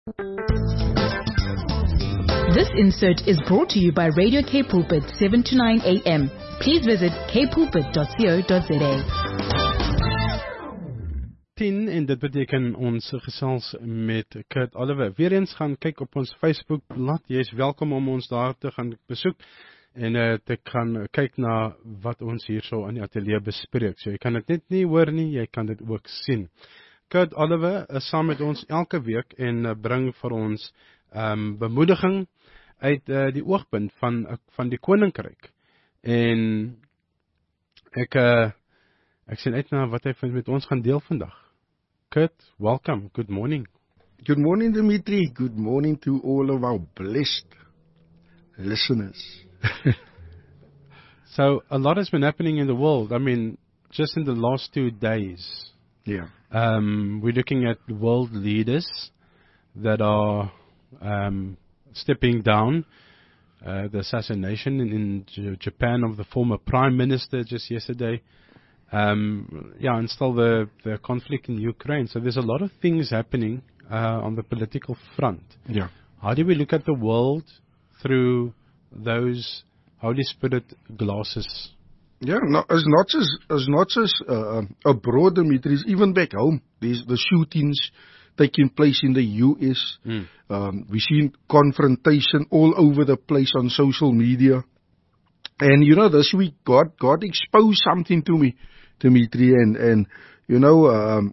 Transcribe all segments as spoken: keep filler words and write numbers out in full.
This insert is brought to you by Radio K Pulpit, seven to nine a m. Please visit k pulpit dot co dot za. tien en dit beteken ons gesels met Kurt Oliver. Weer eens gaan kyk op ons Facebook blad. Jy is welkom om ons daar te gaan besoek en uh, te gaan kyk na wat ons hier so in die ateljee bespreek. So jy kan dit net nie hoor nie, jy kan dit ook sien. Kurt Oliver is saam met ons elke week en uh, bring vir ons um, bemoediging uit uh, die oogpunt van, uh, van die koninkryk. En ek, uh, ek sien uit na wat hy met ons gaan deel vandag. Kurt, welcome. Good morning. Good morning, Dimitri. Good morning to all of our blessed listeners. So, a lot has been happening in the world. I mean, just in the last two days. Yeah. Um, we're looking at world leaders that are um, stepping down. Uh, the assassination in, in J- Japan of the former prime minister just yesterday. Um, yeah, and still the, the conflict in Ukraine. So there's a lot of things happening uh, on the political front. Yeah. How do we look at the world through those Holy Spirit glasses? Yeah, no, it's not just, it's not just uh, abroad, Dimitri, it's even back home. There's the shootings taking place in the U S. Mm. Um, we've seen confrontation all over the place on social media. And, you know, this week, God, God exposed something to me, Dimitri, and, and, you know, um,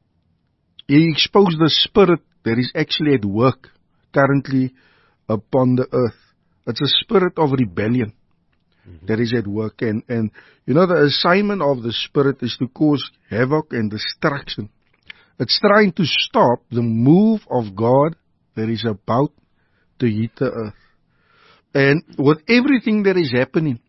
He exposed the spirit that is actually at work currently upon the earth. It's a spirit of rebellion mm-hmm. that is at work. And, and, you know, the assignment of the spirit is to cause havoc and destruction. It's trying to stop the move of God that is about to hit the earth. And with everything that is happening,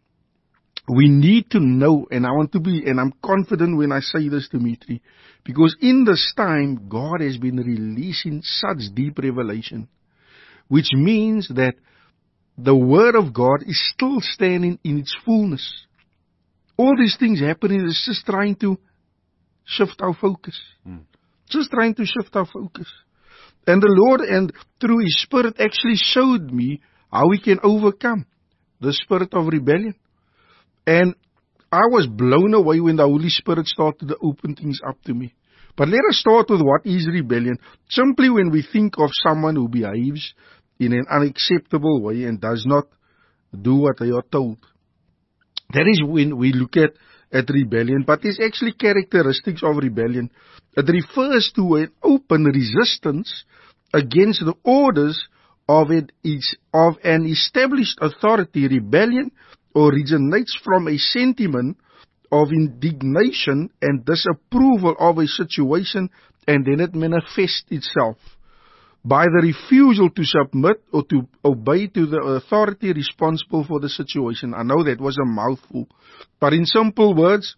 we need to know, and I want to be, and I'm confident when I say this, Dimitri, because in this time, God has been releasing such deep revelation, which means that the Word of God is still standing in its fullness. All these things happening is just trying to shift our focus. Mm. Just trying to shift our focus. And the Lord, and through His Spirit, actually showed me how we can overcome the spirit of rebellion. And I was blown away when the Holy Spirit started to open things up to me. But let us start with what is rebellion. Simply when we think of someone who behaves in an unacceptable way and does not do what they are told. That is when we look at, at rebellion. But there's actually characteristics of rebellion. It refers to an open resistance against the orders of, it, of an established authority. Rebellion originates from a sentiment of indignation and disapproval of a situation, and then it manifests itself by the refusal to submit or to obey to the authority responsible for the situation. I know that was a mouthful, but in simple words,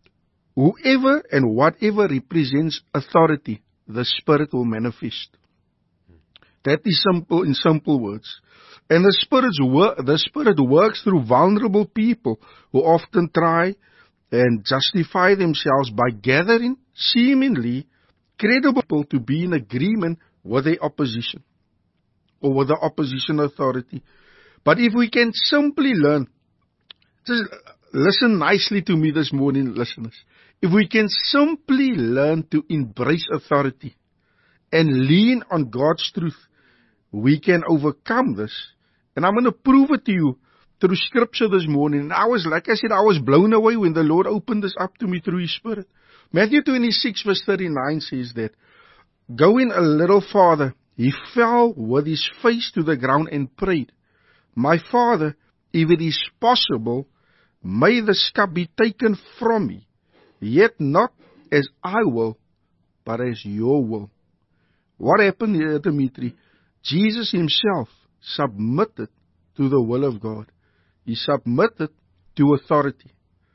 whoever and whatever represents authority, the Spirit will manifest. That is simple, in simple words. And the Spirit's wor- the Spirit works through vulnerable people who often try and justify themselves by gathering seemingly credible people to be in agreement with the opposition or with the opposition authority. But if we can simply learn, just listen nicely to me this morning, listeners. If we can simply learn to embrace authority and lean on God's truth, we can overcome this. And I'm going to prove it to you through Scripture this morning. And I was, like I said, I was blown away when the Lord opened this up to me through His Spirit. Matthew twenty-six verse thirty-nine says that, going a little farther, He fell with His face to the ground and prayed, My Father, if it is possible, may this cup be taken from me, yet not as I will, but as your will. What happened here, Dimitri? Jesus Himself submitted to the will of God. He submitted to authority.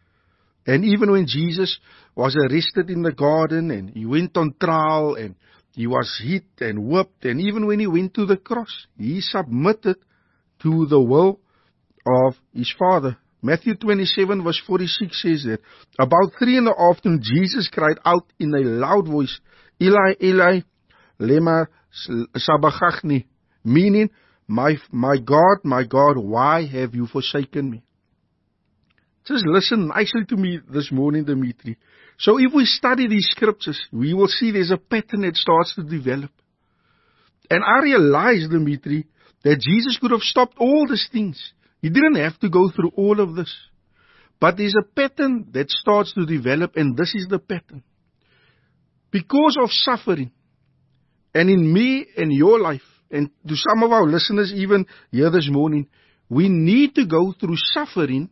And even when Jesus was arrested in the garden and He went on trial and He was hit and whipped, and even when He went to the cross, He submitted to the will of His Father. Matthew twenty-seven verse forty-six says that, about three in the afternoon, Jesus cried out in a loud voice, Eli, Eli, lema sabachthani, meaning, my, my God, my God, why have you forsaken me? Just listen nicely to me this morning, Dimitri. So if we study these scriptures, we will see there's a pattern that starts to develop. And I realized, Dimitri, that Jesus could have stopped all these things. He didn't have to go through all of this. But there's a pattern that starts to develop, and this is the pattern. Because of suffering, and in me and your life, and to some of our listeners even here this morning, we need to go through suffering.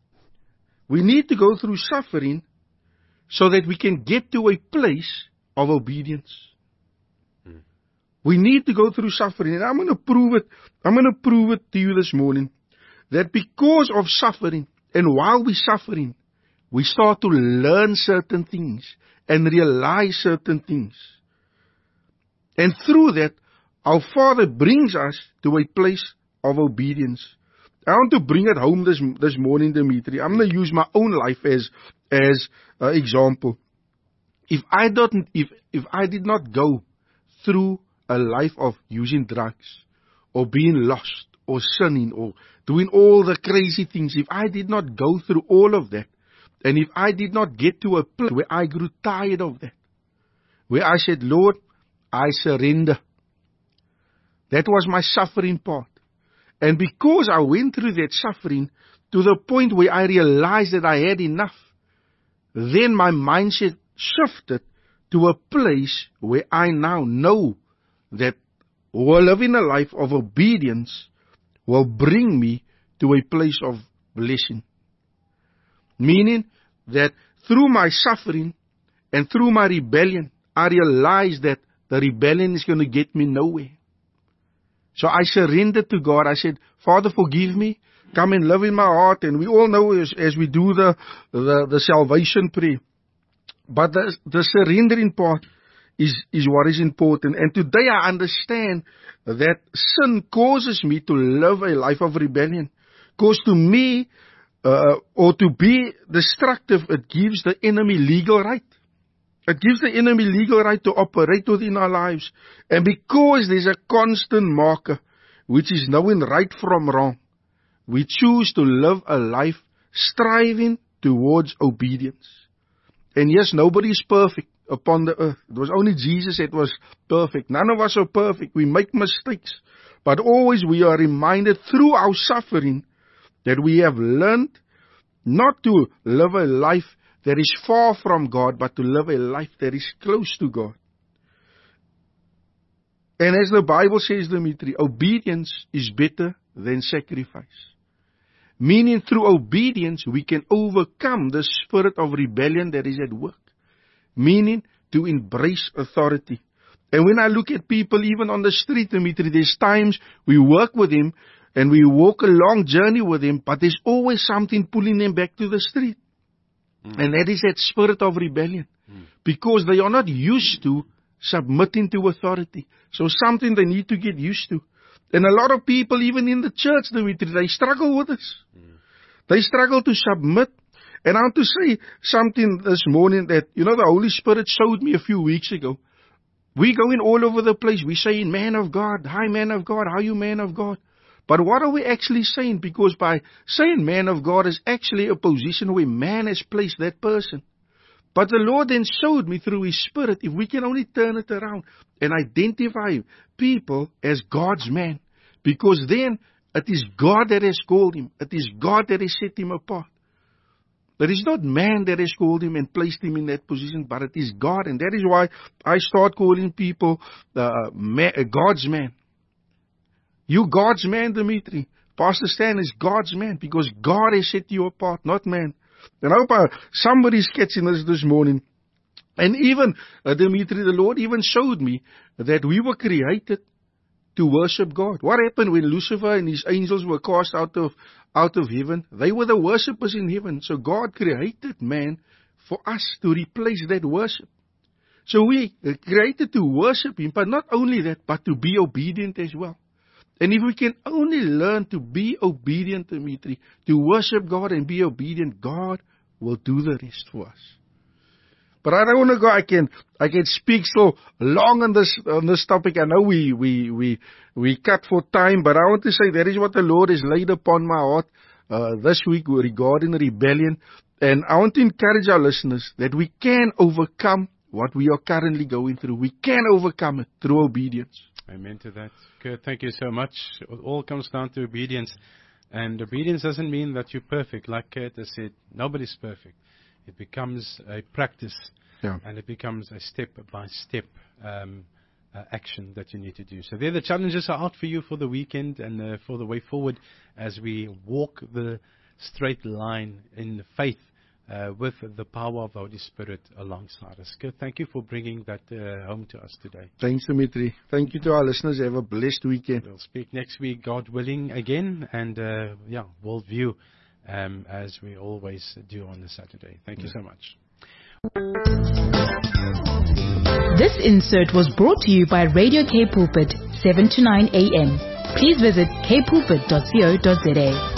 We need to go through suffering so that we can get to a place of obedience. Mm. We need to go through suffering. And I'm going to prove it. I'm going to prove it to you this morning. That because of suffering, and while we're suffering, we start to learn certain things and realize certain things. And through that, our Father brings us to a place of obedience. I want to bring it home this this morning, Dimitri. I'm going to use my own life as as uh, example. If I don't, if if I did not go through a life of using drugs, or being lost, or sinning, or doing all the crazy things, if I did not go through all of that, and if I did not get to a place where I grew tired of that, where I said, Lord, I surrender. That was my suffering part. And because I went through that suffering to the point where I realized that I had enough, then my mindset shifted to a place where I now know that living a life of obedience will bring me to a place of blessing. Meaning that through my suffering and through my rebellion, I realized that the rebellion is going to get me nowhere. So I surrendered to God. I said, Father, forgive me. Come and live in my heart. And we all know as, as we do the, the, the salvation prayer. But the, the surrendering part is, is what is important. And today I understand that sin causes me to live a life of rebellion. Because to me, uh, or to be destructive, it gives the enemy legal right. It gives the enemy legal right to operate within our lives. And because there's a constant marker, which is knowing right from wrong, we choose to live a life striving towards obedience. And yes, nobody is perfect upon the earth. It was only Jesus that was perfect. None of us are perfect. We make mistakes. But always we are reminded through our suffering that we have learned not to live a life that is far from God, but to live a life that is close to God. And as the Bible says, Dimitri, obedience is better than sacrifice. Meaning through obedience, we can overcome the spirit of rebellion that is at work. Meaning to embrace authority. And when I look at people even on the street, Dimitri, there's times we work with them and we walk a long journey with them, but there's always something pulling them back to the street. Mm. And that is that spirit of rebellion. Mm. Because they are not used to submitting to authority. So something they need to get used to. And a lot of people, even in the church, Dimitri, they struggle with this. Mm. They struggle to submit. And I want to say something this morning that, you know, the Holy Spirit showed me a few weeks ago. We going all over the place. We saying, man of God, hi man of God, how you man of God? But what are we actually saying? Because by saying man of God is actually a position where man has placed that person. But the Lord then showed me through His Spirit, if we can only turn it around and identify people as God's man. Because then it is God that has called him. It is God that has set him apart. It is not man that has called him and placed him in that position, but it is God. And that is why I start calling people uh, man, uh, God's man. You God's man, Dimitri. Pastor Stan is God's man because God has set you apart, not man. And I hope uh, somebody's catching this this morning. And even, uh, Dimitri, the Lord even showed me that we were created to worship God. What happened when Lucifer and his angels were cast out of out of heaven? They were the worshippers in heaven. So God created man for us to replace that worship. So we are created to worship Him, but not only that, but to be obedient as well. And if we can only learn to be obedient, Dimitri, to worship God and be obedient, God will do the rest for us. But I don't want to go. I can I can speak so long on this on this topic. I know we we we we cut for time, but I want to say that is what the Lord has laid upon my heart uh, this week regarding rebellion. And I want to encourage our listeners that we can overcome what we are currently going through. We can overcome it through obedience. Amen to that. Kurt, thank you so much. It all comes down to obedience. And obedience doesn't mean that you're perfect. Like Kurt has said, nobody's perfect. It becomes a practice, yeah. and it becomes a step-by-step um, uh, action that you need to do. So there, the challenges are out for you for the weekend and uh, for the way forward as we walk the straight line in faith uh, with the power of the Holy Spirit alongside us. Kurt, thank you for bringing that uh, home to us today. Thanks, Dimitri. Thank you to our listeners. Have a blessed weekend. We'll speak next week, God willing, again, and uh, yeah, we'll view um, as we always do on the Saturday. Thank yeah. you so much. This insert was brought to you by Radio K Pulpit, seven to nine a.m. Please visit k pulpit dot co dot za.